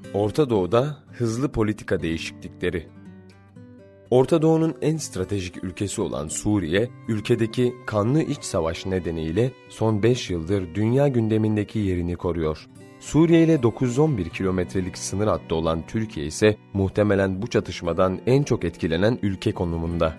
Orta Doğu'da hızlı politika değişiklikleri. Orta Doğu'nun en stratejik ülkesi olan Suriye, ülkedeki kanlı iç savaş nedeniyle son 5 yıldır dünya gündemindeki yerini koruyor. Suriye ile 911 kilometrelik sınır hattı olan Türkiye ise muhtemelen bu çatışmadan en çok etkilenen ülke konumunda.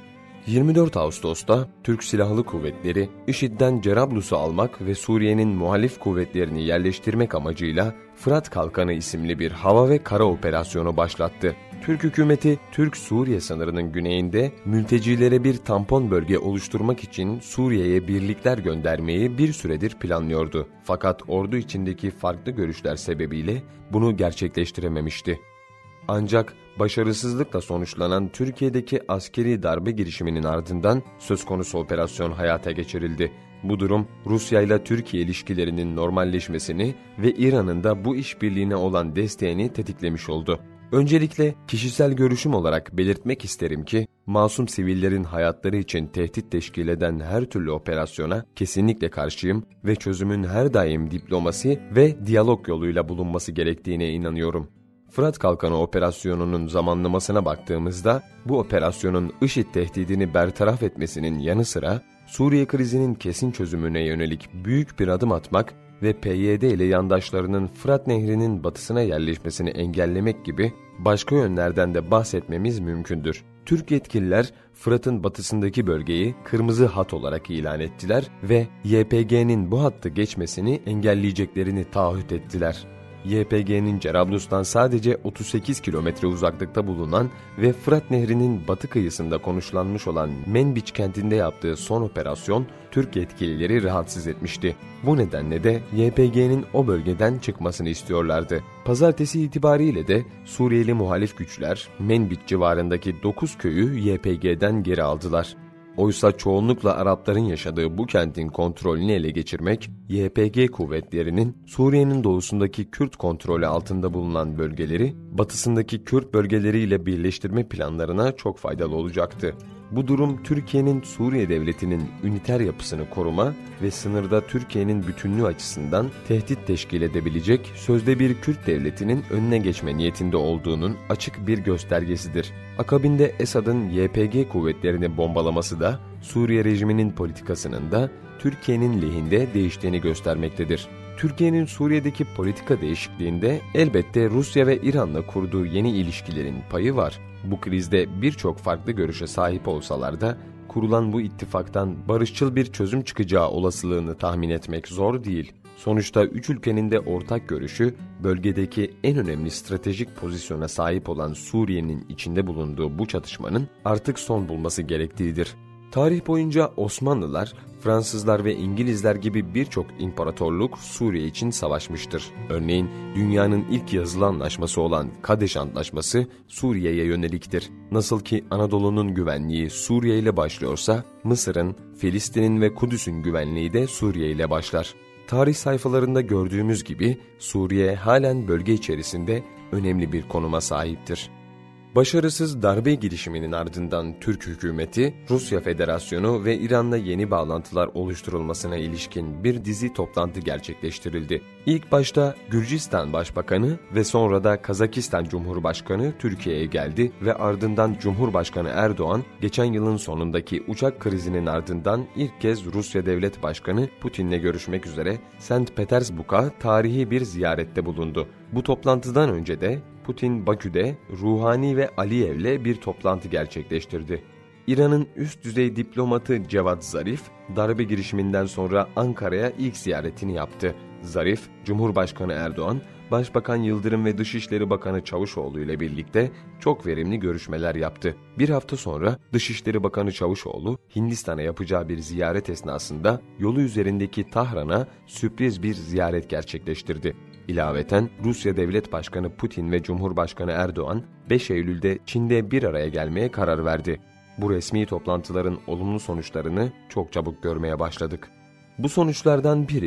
24 Ağustos'ta Türk Silahlı Kuvvetleri, IŞİD'den Cerablus'u almak ve Suriye'nin muhalif kuvvetlerini yerleştirmek amacıyla Fırat Kalkanı isimli bir hava ve kara operasyonu başlattı. Türk hükümeti, Türk-Suriye sınırının güneyinde mültecilere bir tampon bölge oluşturmak için Suriye'ye birlikler göndermeyi bir süredir planlıyordu. Fakat ordu içindeki farklı görüşler sebebiyle bunu gerçekleştirememişti. Ancak başarısızlıkla sonuçlanan Türkiye'deki askeri darbe girişiminin ardından söz konusu operasyon hayata geçirildi. Bu durum Rusya ile Türkiye ilişkilerinin normalleşmesini ve İran'ın da bu işbirliğine olan desteğini tetiklemiş oldu. Öncelikle kişisel görüşüm olarak belirtmek isterim ki, masum sivillerin hayatları için tehdit teşkil eden her türlü operasyona kesinlikle karşıyım ve çözümün her daim diplomasi ve diyalog yoluyla bulunması gerektiğine inanıyorum. Fırat Kalkanı operasyonunun zamanlamasına baktığımızda, bu operasyonun IŞİD tehdidini bertaraf etmesinin yanı sıra, Suriye krizinin kesin çözümüne yönelik büyük bir adım atmak ve PYD ile yandaşlarının Fırat Nehri'nin batısına yerleşmesini engellemek gibi başka yönlerden de bahsetmemiz mümkündür. Türk yetkililer Fırat'ın batısındaki bölgeyi kırmızı hat olarak ilan ettiler ve YPG'nin bu hattı geçmesini engelleyeceklerini taahhüt ettiler. YPG'nin Cerablus'tan sadece 38 kilometre uzaklıkta bulunan ve Fırat Nehri'nin batı kıyısında konuşlanmış olan Menbiç kentinde yaptığı son operasyon Türk yetkilileri rahatsız etmişti. Bu nedenle de YPG'nin o bölgeden çıkmasını istiyorlardı. Pazartesi itibariyle de Suriyeli muhalif güçler Menbiç civarındaki 9 köyü YPG'den geri aldılar. Oysa çoğunlukla Arapların yaşadığı bu kentin kontrolünü ele geçirmek, YPG kuvvetlerinin Suriye'nin doğusundaki Kürt kontrolü altında bulunan bölgeleri, batısındaki Kürt bölgeleriyle birleştirme planlarına çok faydalı olacaktı. Bu durum Türkiye'nin Suriye devletinin üniter yapısını koruma ve sınırda Türkiye'nin bütünlüğü açısından tehdit teşkil edebilecek sözde bir Kürt devletinin önüne geçme niyetinde olduğunun açık bir göstergesidir. Akabinde Esad'ın YPG kuvvetlerini bombalaması da Suriye rejiminin politikasının da Türkiye'nin lehinde değiştiğini göstermektedir. Türkiye'nin Suriye'deki politika değişikliğinde elbette Rusya ve İran'la kurduğu yeni ilişkilerin payı var. Bu krizde birçok farklı görüşe sahip olsalar da kurulan bu ittifaktan barışçıl bir çözüm çıkacağı olasılığını tahmin etmek zor değil. Sonuçta üç ülkenin de ortak görüşü bölgedeki en önemli stratejik pozisyona sahip olan Suriye'nin içinde bulunduğu bu çatışmanın artık son bulması gerektiğidir. Tarih boyunca Osmanlılar, Fransızlar ve İngilizler gibi birçok imparatorluk Suriye için savaşmıştır. Örneğin dünyanın ilk yazılı anlaşması olan Kadeş Antlaşması Suriye'ye yöneliktir. Nasıl ki Anadolu'nun güvenliği Suriye ile başlıyorsa, Mısır'ın, Filistin'in ve Kudüs'ün güvenliği de Suriye ile başlar. Tarih sayfalarında gördüğümüz gibi Suriye halen bölge içerisinde önemli bir konuma sahiptir. Başarısız darbe girişiminin ardından Türk hükümeti, Rusya Federasyonu ve İran'la yeni bağlantılar oluşturulmasına ilişkin bir dizi toplantı gerçekleştirildi. İlk başta Gürcistan Başbakanı ve sonra da Kazakistan Cumhurbaşkanı Türkiye'ye geldi ve ardından Cumhurbaşkanı Erdoğan, geçen yılın sonundaki uçak krizinin ardından ilk kez Rusya Devlet Başkanı Putin'le görüşmek üzere St. Petersburg'a tarihi bir ziyarette bulundu. Bu toplantıdan önce de Putin Bakü'de Ruhani ve Aliyev'le bir toplantı gerçekleştirdi. İran'ın üst düzey diplomatı Cevat Zarif, darbe girişiminden sonra Ankara'ya ilk ziyaretini yaptı. Zarif, Cumhurbaşkanı Erdoğan, Başbakan Yıldırım ve Dışişleri Bakanı Çavuşoğlu ile birlikte çok verimli görüşmeler yaptı. Bir hafta sonra Dışişleri Bakanı Çavuşoğlu, Hindistan'a yapacağı bir ziyaret esnasında yolu üzerindeki Tahran'a sürpriz bir ziyaret gerçekleştirdi. İlaveten Rusya Devlet Başkanı Putin ve Cumhurbaşkanı Erdoğan 5 Eylül'de Çin'de bir araya gelmeye karar verdi. Bu resmi toplantıların olumlu sonuçlarını çok çabuk görmeye başladık. Bu sonuçlardan biri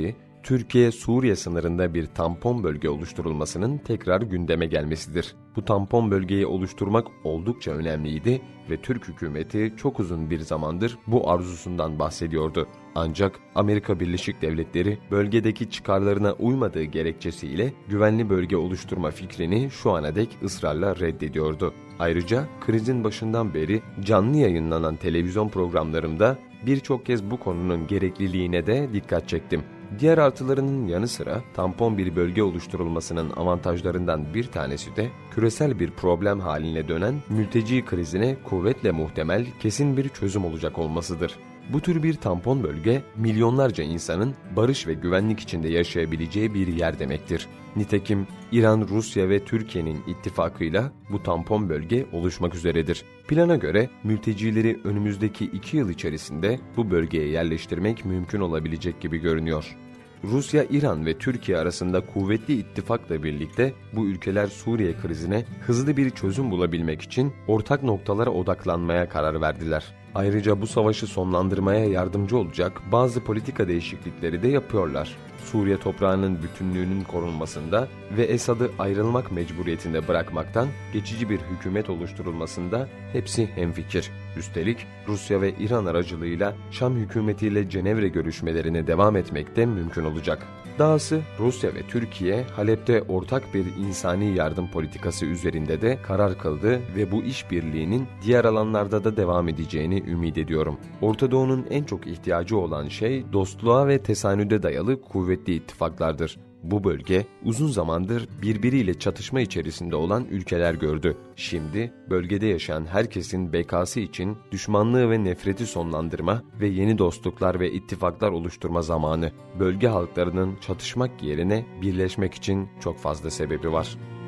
Türkiye-Suriye sınırında bir tampon bölge oluşturulmasının tekrar gündeme gelmesidir. Bu tampon bölgeyi oluşturmak oldukça önemliydi ve Türk hükümeti çok uzun bir zamandır bu arzusundan bahsediyordu. Ancak Amerika Birleşik Devletleri bölgedeki çıkarlarına uymadığı gerekçesiyle güvenli bölge oluşturma fikrini şu ana dek ısrarla reddediyordu. Ayrıca krizin başından beri canlı yayınlanan televizyon programlarımda birçok kez bu konunun gerekliliğine de dikkat çektim. Diğer artılarının yanı sıra tampon bir bölge oluşturulmasının avantajlarından bir tanesi de küresel bir problem haline dönen mülteci krizine kuvvetle muhtemel kesin bir çözüm olacak olmasıdır. Bu tür bir tampon bölge, milyonlarca insanın barış ve güvenlik içinde yaşayabileceği bir yer demektir. Nitekim İran, Rusya ve Türkiye'nin ittifakıyla bu tampon bölge oluşmak üzeredir. Plana göre mültecileri önümüzdeki 2 yıl içerisinde bu bölgeye yerleştirmek mümkün olabilecek gibi görünüyor. Rusya, İran ve Türkiye arasında kuvvetli ittifakla birlikte bu ülkeler Suriye krizine hızlı bir çözüm bulabilmek için ortak noktalara odaklanmaya karar verdiler. Ayrıca bu savaşı sonlandırmaya yardımcı olacak bazı politika değişiklikleri de yapıyorlar. Suriye toprağının bütünlüğünün korunmasında ve Esad'ı ayrılmak mecburiyetinde bırakmaktan geçici bir hükümet oluşturulmasında hepsi hemfikir. Üstelik Rusya ve İran aracılığıyla Şam hükümetiyle Cenevre görüşmelerine devam etmek de mümkün olacak. Dahası Rusya ve Türkiye Halep'te ortak bir insani yardım politikası üzerinde de karar kıldı ve bu işbirliğinin diğer alanlarda da devam edeceğini ümit ediyorum. Orta Doğu'nun en çok ihtiyacı olan şey dostluğa ve tesanüde dayalı kuvvetli ittifaklardır. Bu bölge uzun zamandır birbiriyle çatışma içerisinde olan ülkeler gördü. Şimdi bölgede yaşayan herkesin bekası için düşmanlığı ve nefreti sonlandırma ve yeni dostluklar ve ittifaklar oluşturma zamanı. Bölge halklarının çatışmak yerine birleşmek için çok fazla sebebi var.